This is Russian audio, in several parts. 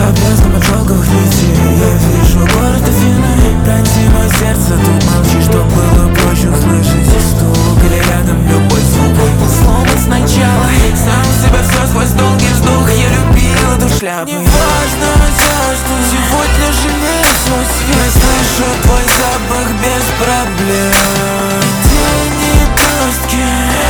объездом от шелковых нитей. Я вижу город Афины, пронзи мое сердце. Тут молчи, чтоб было проще услышать стук. Или рядом любой звук, он был сломан сначала. Сам себя все сквозь долгий вздох. Я любил эту шляпу. Неважно, что сегодня жалею свой свет. Слышу твой запах без проблем. Тени дождки,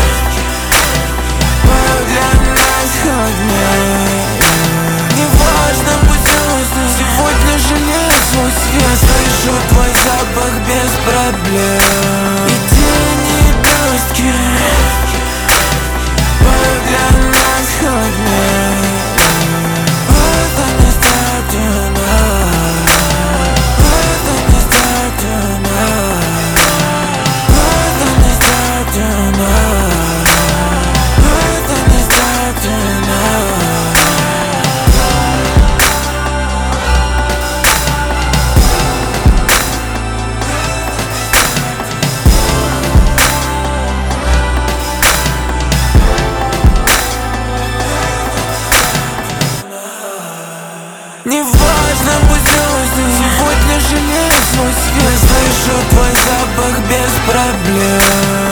для нас холоднее. Неважно, пусть грустно, сегодня жалею свой свет. Слышу твой запах без проблем. И тени дождки, для нас холоднее. Это не start tonight. Это не start tonight. Это не start tonight. Это не start tonight. Неважно, пусть грустно, сегодня жалею свой свет. Слышу твой запах без проблем.